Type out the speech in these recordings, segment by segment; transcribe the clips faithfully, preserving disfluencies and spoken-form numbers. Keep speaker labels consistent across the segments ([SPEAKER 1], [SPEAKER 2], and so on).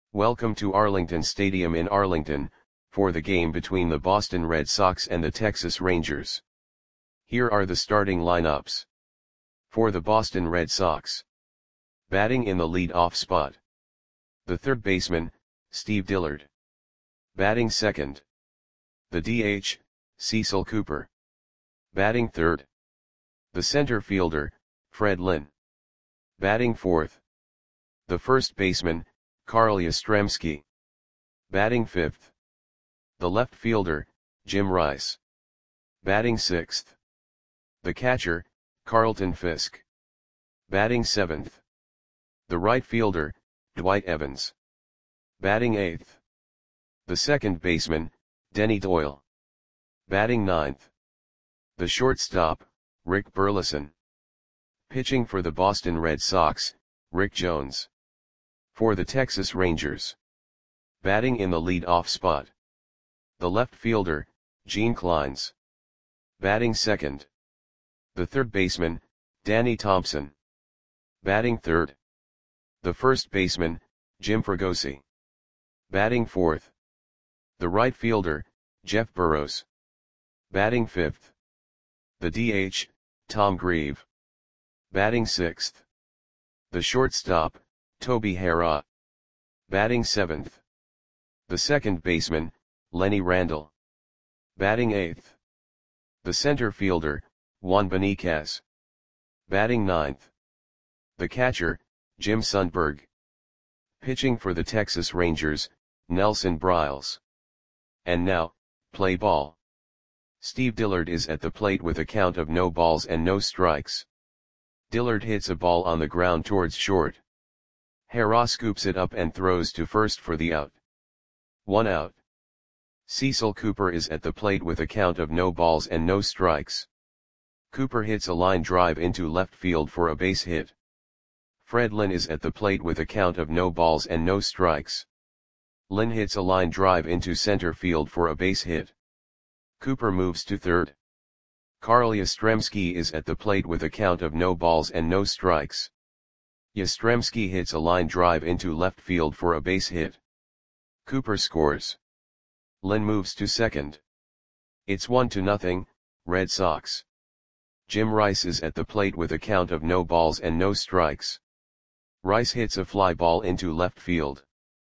[SPEAKER 1] Welcome to Arlington Stadium in Arlington, for the game between the Boston Red Sox and the Texas Rangers. Here are the starting lineups. For the Boston Red Sox. Batting in the lead-off spot. The third baseman, Steve Dillard. Batting second. The D H, Cecil Cooper. Batting third. The center fielder, Fred Lynn. Batting fourth. The first baseman, Carl Yastrzemski. Batting fifth. The left fielder, Jim Rice. Batting sixth. The catcher, Carlton Fisk. Batting seventh. The right fielder, Dwight Evans. Batting eighth. The second baseman, Denny Doyle. Batting ninth. The shortstop, Rick Burleson. Pitching for the Boston Red Sox, Rick Jones. For the Texas Rangers. Batting in the lead-off spot. The left fielder, Gene Clines. Batting second. The third baseman, Danny Thompson. Batting third. The first baseman, Jim Fregosi. Batting fourth. The right fielder, Jeff Burroughs. Batting fifth. The D H, Tom Grieve. Batting sixth. The shortstop, Toby Harrah. Batting seventh. The second baseman, Lenny Randle. Batting eighth. The center fielder, Juan Beniquez. Batting ninth. The catcher, Jim Sundberg. Pitching for the Texas Rangers, Nelson Briles. And now, play ball. Steve Dillard is at the plate with a count of no balls and no strikes. Dillard hits a ball on the ground towards short. Harrah scoops it up and throws to first for the out. One out. Cecil Cooper is at the plate with a count of no balls and no strikes. Cooper hits a line drive into left field for a base hit. Fred Lynn is at the plate with a count of no balls and no strikes. Lynn hits a line drive into center field for a base hit. Cooper moves to third. Carl Yastrzemski is at the plate with a count of no balls and no strikes. Yastrzemski hits a line drive into left field for a base hit. Cooper scores. Lynn moves to second. It's one to nothing, Red Sox. Jim Rice is at the plate with a count of no balls and no strikes. Rice hits a fly ball into left field.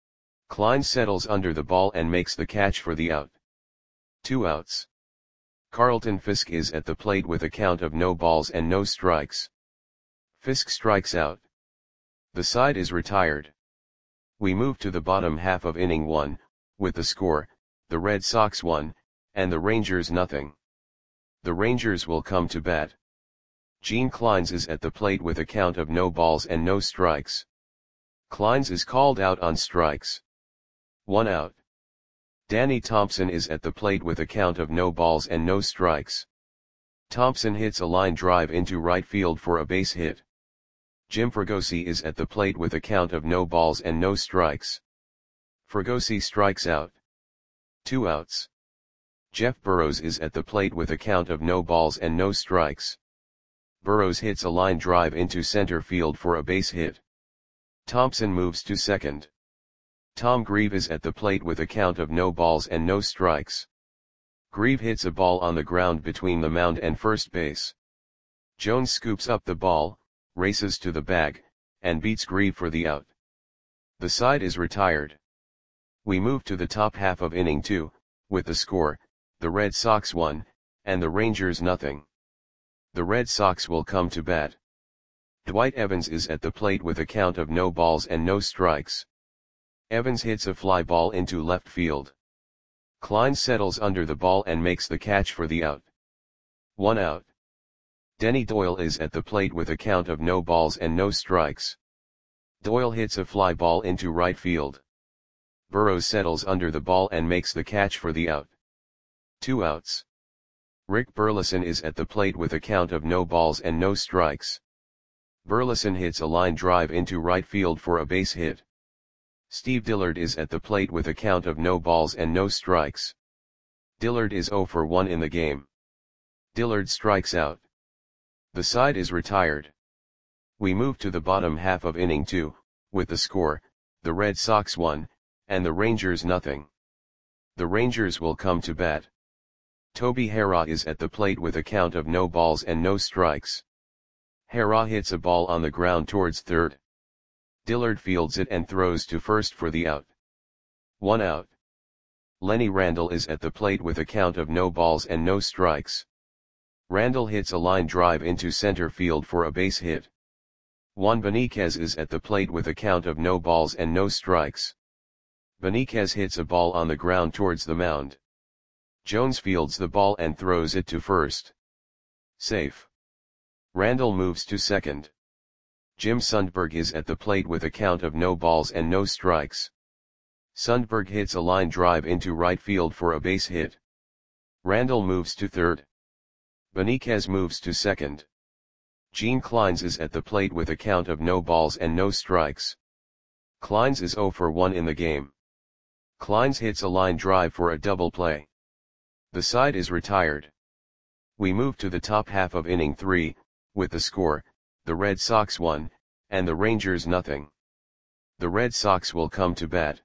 [SPEAKER 1] Clines settles under the ball and makes the catch for the out. Two outs. Carlton Fisk is at the plate with a count of no balls and no strikes. Fisk strikes out. The side is retired. We move to the bottom half of inning one, with the score, the Red Sox one, and the Rangers nothing. The Rangers will come to bat. Gene Clines is at the plate with a count of no balls and no strikes. Clines is called out on strikes. One out. Danny Thompson is at the plate with a count of no balls and no strikes. Thompson hits a line drive into right field for a base hit. Jim Fregosi is at the plate with a count of no balls and no strikes. Fregosi strikes out. Two outs. Jeff Burroughs is at the plate with a count of no balls and no strikes. Burroughs hits a line drive into center field for a base hit. Thompson moves to second. Tom Grieve is at the plate with a count of no balls and no strikes. Grieve hits a ball on the ground between the mound and first base. Jones scoops up the ball, races to the bag, and beats Grieve for the out. The side is retired. We move to the top half of inning two, with the score, the Red Sox one, and the Rangers nothing. The Red Sox will come to bat. Dwight Evans is at the plate with a count of no balls and no strikes. Evans hits a fly ball into left field. Clines settles under the ball and makes the catch for the out. One out. Denny Doyle is at the plate with a count of no balls and no strikes. Doyle hits a fly ball into right field. Burroughs settles under the ball and makes the catch for the out. Two outs. Rick Burleson is at the plate with a count of no balls and no strikes. Burleson hits a line drive into right field for a base hit. Steve Dillard is at the plate with a count of no balls and no strikes. Dillard is zero for one in the game. Dillard strikes out. The side is retired. We move to the bottom half of inning two, with the score, the Red Sox one, and the Rangers nothing. The Rangers will come to bat. Toby Harrah is at the plate with a count of no balls and no strikes. Harrah hits a ball on the ground towards third. Dillard fields it and throws to first for the out. One out. Lenny Randle is at the plate with a count of no balls and no strikes. Randle hits a line drive into center field for a base hit. Juan Beniquez is at the plate with a count of no balls and no strikes. Beniquez hits a ball on the ground towards the mound. Jones fields the ball and throws it to first. Safe. Randle moves to second. Jim Sundberg is at the plate with a count of no balls and no strikes. Sundberg hits a line drive into right field for a base hit. Randle moves to third. Beniquez moves to second. Gene Clines is at the plate with a count of no balls and no strikes. Clines is oh for one in the game. Clines hits a line drive for a double play. The side is retired. We move to the top half of inning three, with the score, the Red Sox one, and the Rangers nothing. The Red Sox will come to bat.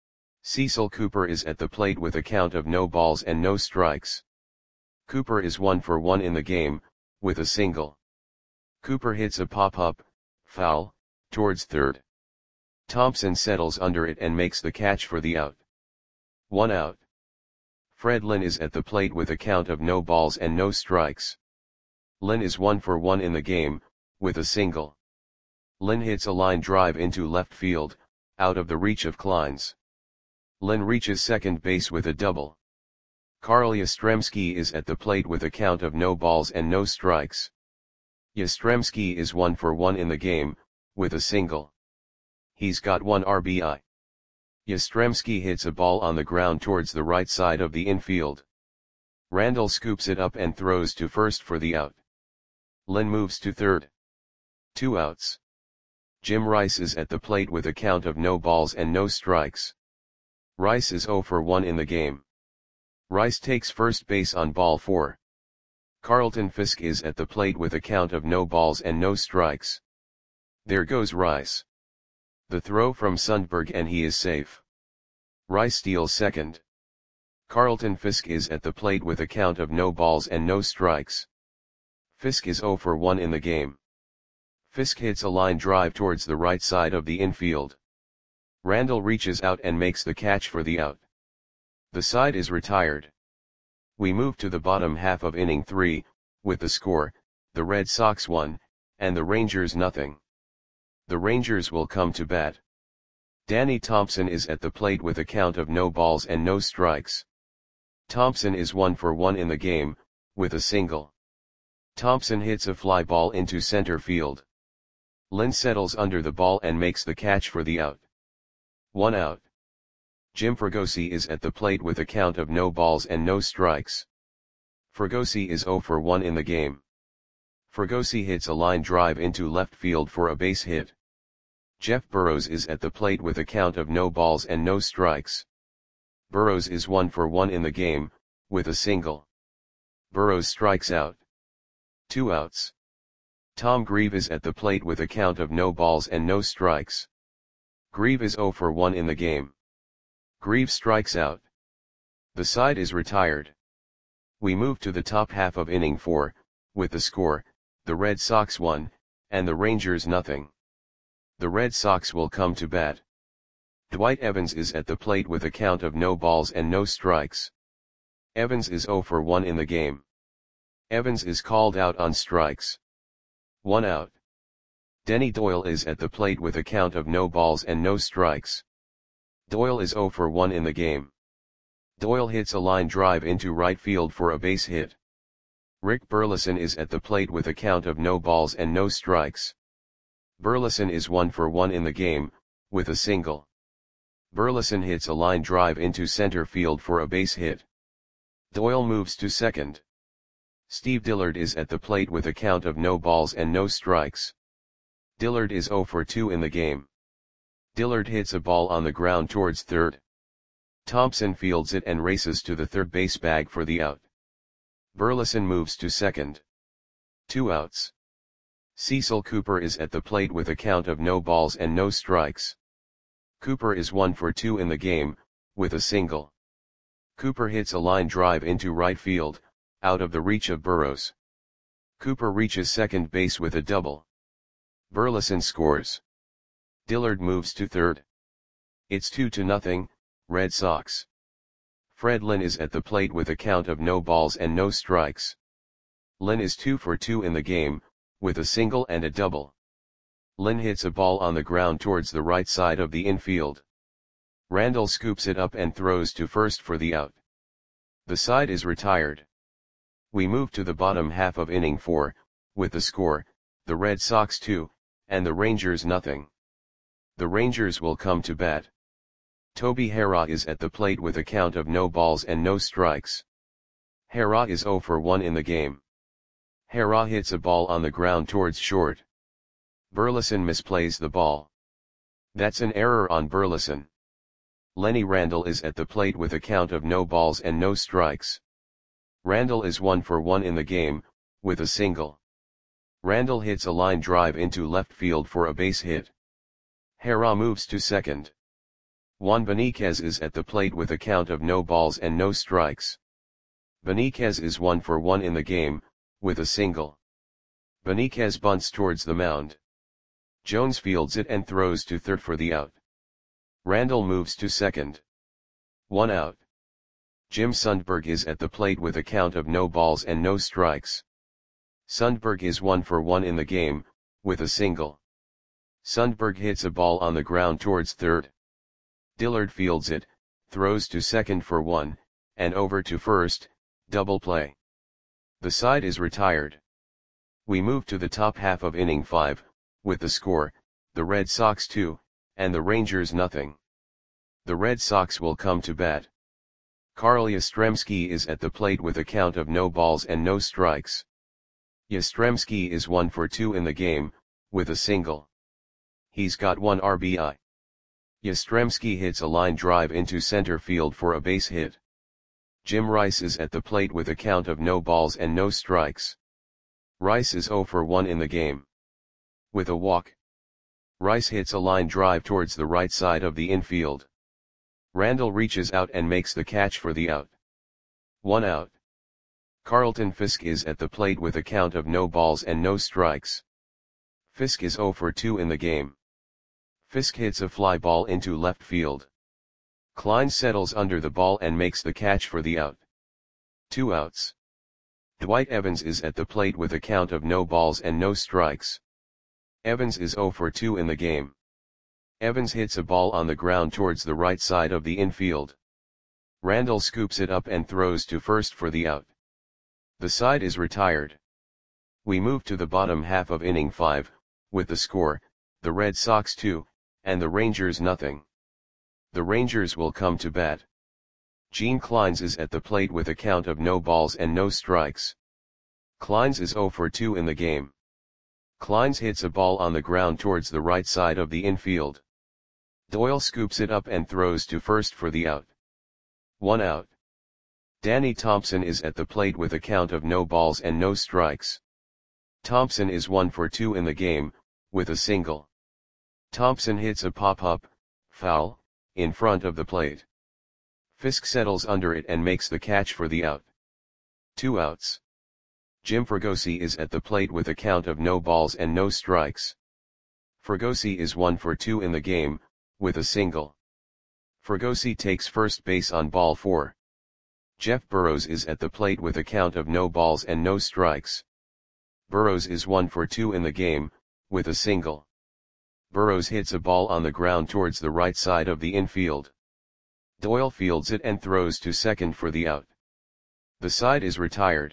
[SPEAKER 1] Cecil Cooper is at the plate with a count of no balls and no strikes. Cooper is one for one in the game, with a single. Cooper hits a pop-up, foul, towards third. Thompson settles under it and makes the catch for the out. One out. Fred Lynn is at the plate with a count of no balls and no strikes. Lynn is one for one in the game, with a single. Lynn hits a line drive into left field, out of the reach of Clines. Lynn reaches second base with a double. Carl Yastrzemski is at the plate with a count of no balls and no strikes. Yastrzemski is one for one in the game, with a single. He's got one R B I. Yastrzemski hits a ball on the ground towards the right side of the infield. Randle scoops it up and throws to first for the out. Lynn moves to third. Two outs. Jim Rice is at the plate with a count of no balls and no strikes. Rice is oh for one in the game. Rice takes first base on ball four. Carlton Fisk is at the plate with a count of no balls and no strikes. There goes Rice. The throw from Sundberg and he is safe. Rice steals second. Carlton Fisk is at the plate with a count of no balls and no strikes. Fisk is oh for one in the game. Fisk hits a line drive towards the right side of the infield. Randle reaches out and makes the catch for the out. The side is retired. We move to the bottom half of inning three, with the score, the Red Sox one, and the Rangers nothing. The Rangers will come to bat. Danny Thompson is at the plate with a count of no balls and no strikes. Thompson is one for one in the game, with a single. Thompson hits a fly ball into center field. Lynn settles under the ball and makes the catch for the out. One out. Jim Fregosi is at the plate with a count of no balls and no strikes. Fregosi is oh for one in the game. Fregosi hits a line drive into left field for a base hit. Jeff Burrows is at the plate with a count of no balls and no strikes. Burrows is one for one in the game, with a single. Burrows strikes out. Two outs. Tom Grieve is at the plate with a count of no balls and no strikes. Grieve is oh for one in the game. Grieve strikes out. The side is retired. We move to the top half of inning four, with the score, the Red Sox one, and the Rangers nothing. The Red Sox will come to bat. Dwight Evans is at the plate with a count of no balls and no strikes. Evans is oh for one in the game. Evans is called out on strikes. One out. Denny Doyle is at the plate with a count of no balls and no strikes. Doyle is oh for one in the game. Doyle hits a line drive into right field for a base hit. Rick Burleson is at the plate with a count of no balls and no strikes. Burleson is one for one in the game, with a single. Burleson hits a line drive into center field for a base hit. Doyle moves to second. Steve Dillard is at the plate with a count of no balls and no strikes. Dillard is oh for two in the game. Dillard hits a ball on the ground towards third. Thompson fields it and races to the third base bag for the out. Burleson moves to second. Two outs. Cecil Cooper is at the plate with a count of no balls and no strikes. Cooper is one for two in the game, with a single. Cooper hits a line drive into right field, out of the reach of Burrows. Cooper reaches second base with a double. Burleson scores. Dillard moves to third. It's two to nothing, Red Sox. Fred Lynn is at the plate with a count of no balls and no strikes. Lynn is two for two in the game, with a single and a double. Lynn hits a ball on the ground towards the right side of the infield. Randall scoops it up and throws to first for the out. The side is retired. We move to the bottom half of inning four, with the score, the Red Sox two, and the Rangers nothing. The Rangers will come to bat. Toby Harrah is at the plate with a count of no balls and no strikes. Harrah is zero for one in the game. Harrah hits a ball on the ground towards short. Burleson misplays the ball. That's an error on Burleson. Lenny Randall is at the plate with a count of no balls and no strikes. Randall is one for one in the game, with a single. Randall hits a line drive into left field for a base hit. Harrah moves to second. Juan Beniquez is at the plate with a count of no balls and no strikes. Beniquez is one for one in the game, with a single. Beniquez bunts towards the mound. Jones fields it and throws to third for the out. Randall moves to second. One out. Jim Sundberg is at the plate with a count of no balls and no strikes. Sundberg is one for one in the game, with a single. Sundberg hits a ball on the ground towards third. Dillard fields it, throws to second for one, and over to first, double play. The side is retired. We move to the top half of inning five, with the score, the Red Sox two, and the Rangers nothing. The Red Sox will come to bat. Carl Yastrzemski is at the plate with a count of no balls and no strikes. Yastrzemski is one for two in the game, with a single. He's got one R B I. Yastrzemski hits a line drive into center field for a base hit. Jim Rice is at the plate with a count of no balls and no strikes. Rice is zero for one in the game. With a walk. Rice hits a line drive towards the right side of the infield. Randall reaches out and makes the catch for the out. One out. Carlton Fisk is at the plate with a count of no balls and no strikes. Fisk is zero for two in the game. Fisk hits a fly ball into left field. Klein settles under the ball and makes the catch for the out. Two outs. Dwight Evans is at the plate with a count of no balls and no strikes. Evans is zero for two in the game. Evans hits a ball on the ground towards the right side of the infield. Randall scoops it up and throws to first for the out. The side is retired. We move to the bottom half of inning five, with the score, the Red Sox two, and the Rangers nothing. The Rangers will come to bat. Gene Kleins is at the plate with a count of no balls and no strikes. Kleins is zero for two in the game. Kleins hits a ball on the ground towards the right side of the infield. Doyle scoops it up and throws to first for the out. One out. Danny Thompson is at the plate with a count of no balls and no strikes. Thompson is one for two in the game, with a single. Thompson hits a pop-up, foul, in front of the plate. Fisk settles under it and makes the catch for the out. Two outs. Jim Fregosi is at the plate with a count of no balls and no strikes. Fregosi is one for two in the game, with a single. Fregosi takes first base on ball four. Jeff Burrows is at the plate with a count of no balls and no strikes. Burrows is one for two in the game, with a single. Burrows hits a ball on the ground towards the right side of the infield. Doyle fields it and throws to second for the out. The side is retired.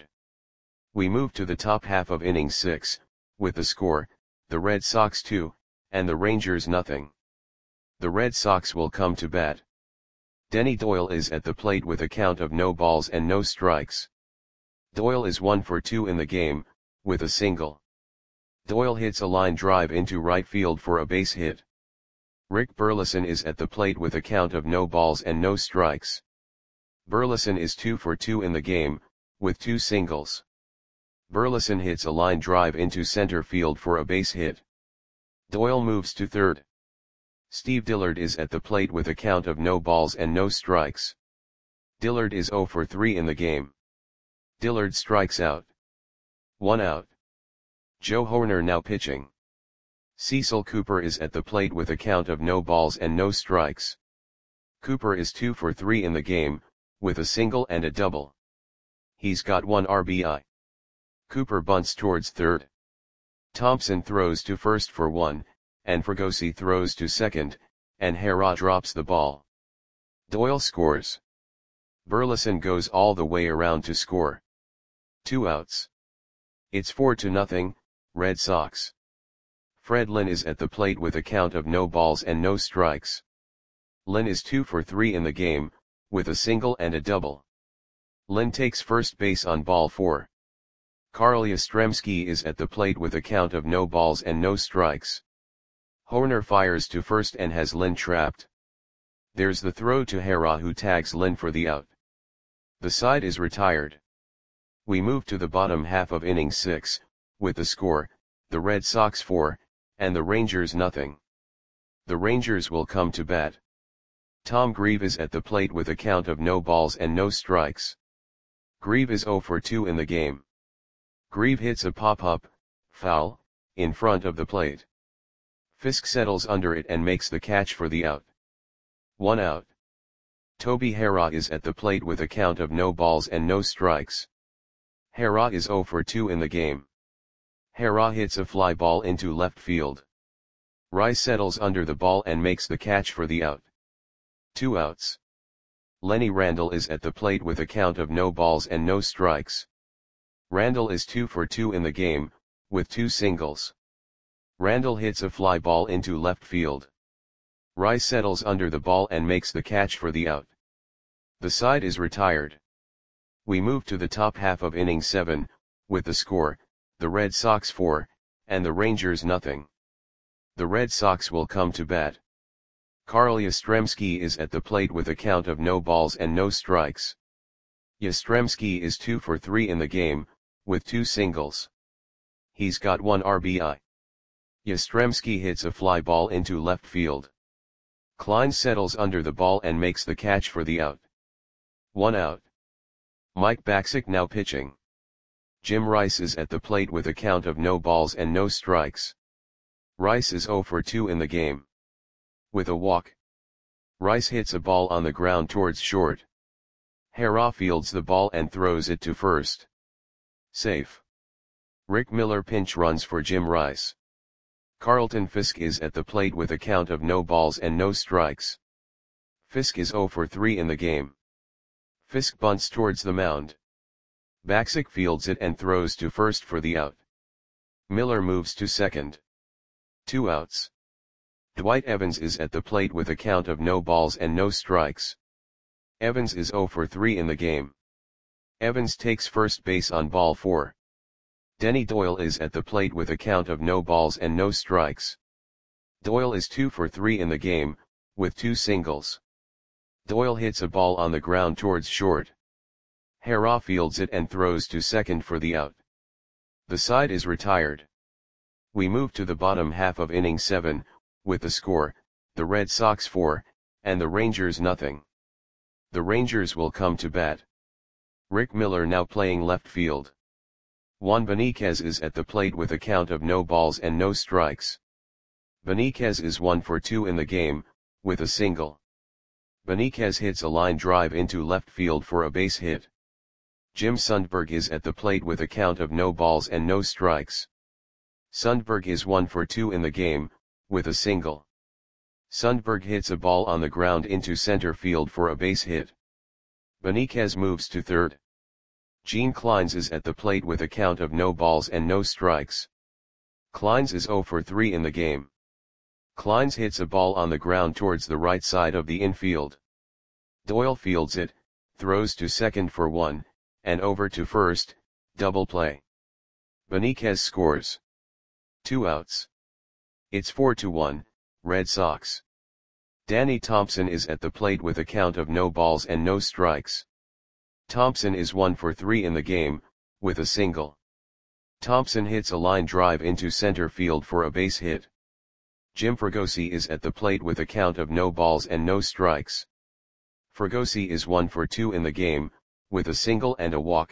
[SPEAKER 1] We move to the top half of inning six, with the score, the Red Sox two, and the Rangers nothing. The Red Sox will come to bat. Denny Doyle is at the plate with a count of no balls and no strikes. Doyle is one for two in the game, with a single. Doyle hits a line drive into right field for a base hit. Rick Burleson is at the plate with a count of no balls and no strikes. Burleson is two for two in the game, with two singles. Burleson hits a line drive into center field for a base hit. Doyle moves to third. Steve Dillard is at the plate with a count of no balls and no strikes. Dillard is zero for three in the game. Dillard strikes out. One out. Joe Hoerner now pitching. Cecil Cooper is at the plate with a count of no balls and no strikes. Cooper is two for three in the game, with a single and a double. He's got one R B I. Cooper bunts towards third. Thompson throws to first for one, and Fregosi throws to second, and Hera drops the ball. Doyle scores. Burleson goes all the way around to score. Two outs. It's four to nothing, Red Sox. Fred Lynn is at the plate with a count of no balls and no strikes. Lynn is two for three in the game, with a single and a double. Lynn takes first base on ball four. Carl Yastrzemski is at the plate with a count of no balls and no strikes. Hoerner fires to first and has Lynn trapped. There's the throw to Hera, who tags Lynn for the out. The side is retired. We move to the bottom half of inning six, with the score, the Red Sox four, and the Rangers nothing. The Rangers will come to bat. Tom Grieve is at the plate with a count of no balls and no strikes. Grieve is zero for two in the game. Grieve hits a pop-up, foul, in front of the plate. Fisk settles under it and makes the catch for the out. One out. Toby Hera is at the plate with a count of no balls and no strikes. Hera is zero for two in the game. Hera hits a fly ball into left field. Rice settles under the ball and makes the catch for the out. Two outs. Lenny Randle is at the plate with a count of no balls and no strikes. Randle is two for two in the game, with two singles. Randle hits a fly ball into left field. Rice settles under the ball and makes the catch for the out. The side is retired. We move to the top half of inning seven, with the score, the Red Sox four, and the Rangers nothing. The Red Sox will come to bat. Carl Yastrzemski is at the plate with a count of no balls and no strikes. Yastrzemski is two for three in the game, with two singles. He's got one R B I. Yastrzemski hits a fly ball into left field. Klein settles under the ball and makes the catch for the out. One out. Mike Bacsik now pitching. Jim Rice is at the plate with a count of no balls and no strikes. Rice is zero for two in the game. With a walk. Rice hits a ball on the ground towards short. Hera fields the ball and throws it to first. Safe. Rick Miller pinch runs for Jim Rice. Carlton Fisk is at the plate with a count of no balls and no strikes. Fisk is zero for three in the game. Fisk bunts towards the mound. Bacsik fields it and throws to first for the out. Miller moves to second. Two outs. Dwight Evans is at the plate with a count of no balls and no strikes. Evans is zero for three in the game. Evans takes first base on ball four. Denny Doyle is at the plate with a count of no balls and no strikes. Doyle is two for three in the game, with two singles. Doyle hits a ball on the ground towards short. Hera fields it and throws to second for the out. The side is retired. We move to the bottom half of inning seven, with the score, the Red Sox four, and the Rangers nothing. The Rangers will come to bat. Rick Miller now playing left field. Juan Beniquez is at the plate with a count of no balls and no strikes. Beniquez is one for two in the game, with a single. Beniquez hits a line drive into left field for a base hit. Jim Sundberg is at the plate with a count of no balls and no strikes. Sundberg is one for two in the game, with a single. Sundberg hits a ball on the ground into center field for a base hit. Beniquez moves to third. Gene Kleins is at the plate with a count of no balls and no strikes. Kleins is zero for three in the game. Kleins hits a ball on the ground towards the right side of the infield. Doyle fields it, throws to second for one, and over to first, double play. Beniquez scores. Two outs. It's four to one, Red Sox. Danny Thompson is at the plate with a count of no balls and no strikes. Thompson is one for three in the game, with a single. Thompson hits a line drive into center field for a base hit. Jim Fregosi is at the plate with a count of no balls and no strikes. Fregosi is one for two in the game, with a single and a walk.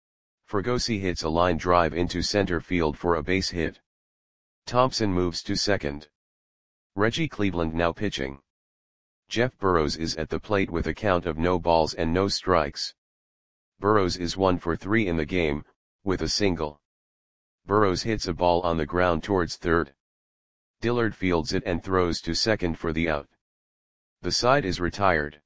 [SPEAKER 1] Fregosi hits a line drive into center field for a base hit. Thompson moves to second. Reggie Cleveland now pitching. Jeff Burrows is at the plate with a count of no balls and no strikes. Burrows is one for three in the game, with a single. Burrows hits a ball on the ground towards third. Dillard fields it and throws to second for the out. The side is retired.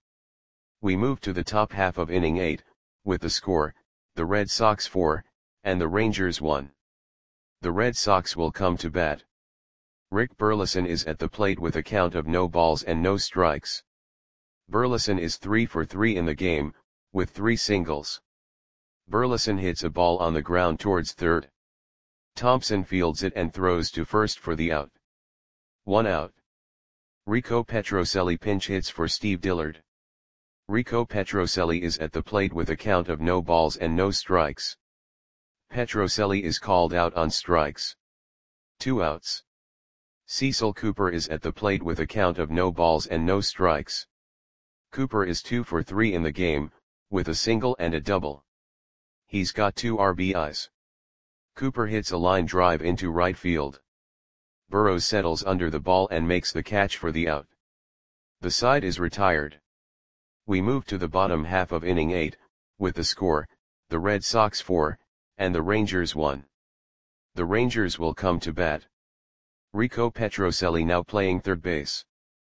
[SPEAKER 1] We move to the top half of inning eight, with the score, the Red Sox four, and the Rangers one. The Red Sox will come to bat. Rick Burleson is at the plate with a count of no balls and no strikes. Burleson is three for three in the game, with three singles. Burleson hits a ball on the ground towards third. Thompson fields it and throws to first for the out. One out. Rico Petrocelli pinch hits for Steve Dillard. Rico Petrocelli is at the plate with a count of no balls and no strikes. Petrocelli is called out on strikes. Two outs. Cecil Cooper is at the plate with a count of no balls and no strikes. Cooper is two for three in the game, with a single and a double. He's got two R B Is. Cooper hits a line drive into right field. Burrows settles under the ball and makes the catch for the out. The side is retired. We move to the bottom half of inning eight, with the score, the Red Sox four, and the Rangers one. The Rangers will come to bat. Rico Petrocelli now playing third base.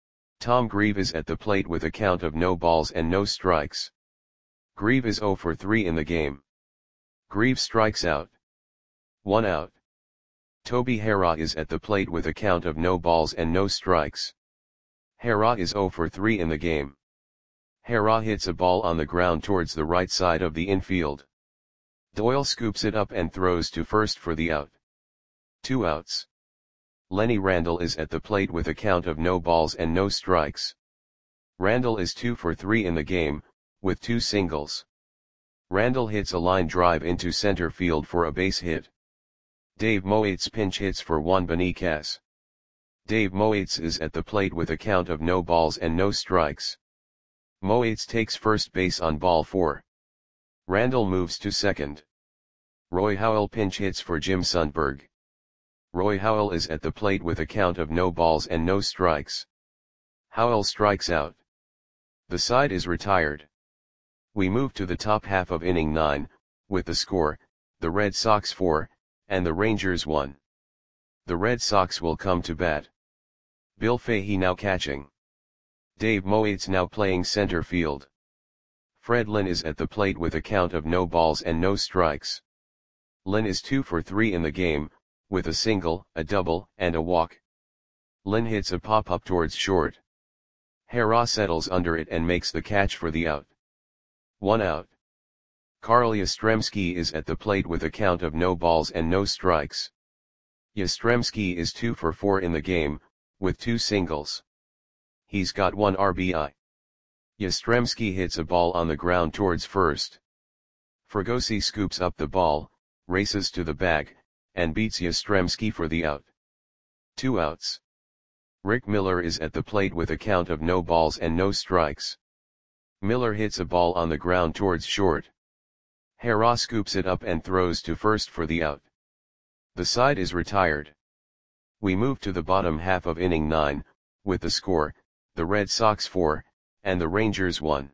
[SPEAKER 1] Tom Grieve is at the plate with a count of no balls and no strikes. Grieve is zero for three in the game. Grieve strikes out. One out. Toby Harrah is at the plate with a count of no balls and no strikes. Harrah is zero for three in the game. Harrah hits a ball on the ground towards the right side of the infield. Doyle scoops it up and throws to first for the out. Two outs. Lenny Randle is at the plate with a count of no balls and no strikes. Randle is two for three in the game, with two singles. Randle hits a line drive into center field for a base hit. Dave Moates pinch hits for Juan Beniquez. Dave Moates is at the plate with a count of no balls and no strikes. Moates takes first base on ball four. Randle moves to second. Roy Howell pinch hits for Jim Sundberg. Roy Howell is at the plate with a count of no balls and no strikes. Howell strikes out. The side is retired. We move to the top half of inning nine, with the score, the Red Sox four, and the Rangers one. The Red Sox will come to bat. Bill Fahey now catching. Dave Moates now playing center field. Fred Lynn is at the plate with a count of no balls and no strikes. Lynn is two for three in the game, with a single, a double, and a walk. Lynn hits a pop-up towards short. Harrah settles under it and makes the catch for the out. One out. Carl Yastrzemski is at the plate with a count of no balls and no strikes. Yastrzemski is two for four in the game, with two singles. He's got one R B I. Yastrzemski hits a ball on the ground towards first. Fregosi scoops up the ball, races to the bag, and beats Yastrzemski for the out. Two outs. Rick Miller is at the plate with a count of no balls and no strikes. Miller hits a ball on the ground towards short. Harrah scoops it up and throws to first for the out. The side is retired. We move to the bottom half of inning nine, with the score, the Red Sox four, and the Rangers one.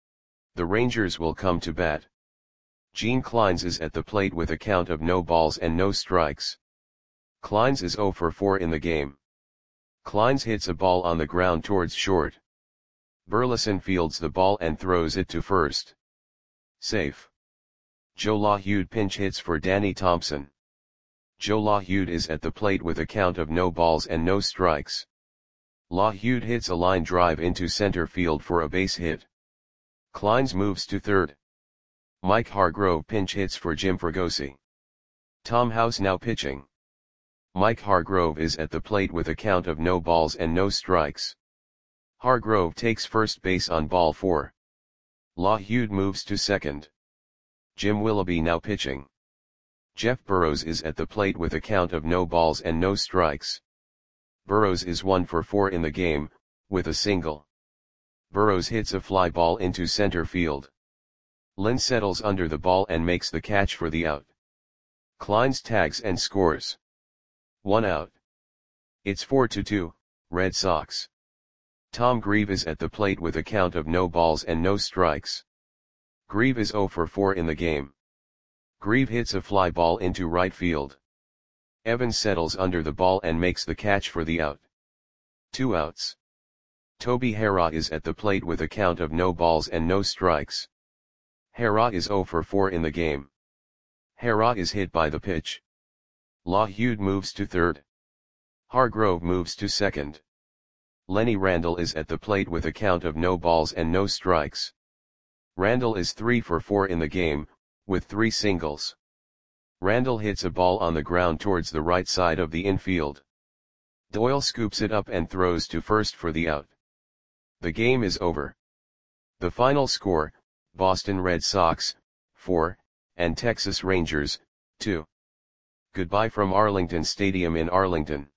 [SPEAKER 1] The Rangers will come to bat. Gene Clines is at the plate with a count of no balls and no strikes. Clines is zero for four in the game. Clines hits a ball on the ground towards short. Burleson fields the ball and throws it to first. Safe. Joe LaHude pinch hits for Danny Thompson. Joe LaHude is at the plate with a count of no balls and no strikes. LaHude hits a line drive into center field for a base hit. Clines moves to third. Mike Hargrove pinch hits for Jim Fregosi. Tom House now pitching. Mike Hargrove is at the plate with a count of no balls and no strikes. Hargrove takes first base on ball four. LaHude moves to second. Jim Willoughby now pitching. Jeff Burrows is at the plate with a count of no balls and no strikes. Burrows is one for four in the game, with a single. Burrows hits a fly ball into center field. Lynn settles under the ball and makes the catch for the out. Clines tags and scores. One out. It's four to two, Red Sox. Tom Grieve is at the plate with a count of no balls and no strikes. Grieve is zero for four in the game. Grieve hits a fly ball into right field. Evans settles under the ball and makes the catch for the out. Two outs. Toby Harrah is at the plate with a count of no balls and no strikes. Harrah is zero for four in the game. Harrah is hit by the pitch. LaHude moves to third. Hargrove moves to second. Lenny Randle is at the plate with a count of no balls and no strikes. Randle is three for four in the game, with three singles. Randle hits a ball on the ground towards the right side of the infield. Doyle scoops it up and throws to first for the out. The game is over. The final score, Boston Red Sox, four, and Texas Rangers, two. Goodbye from Arlington Stadium in Arlington.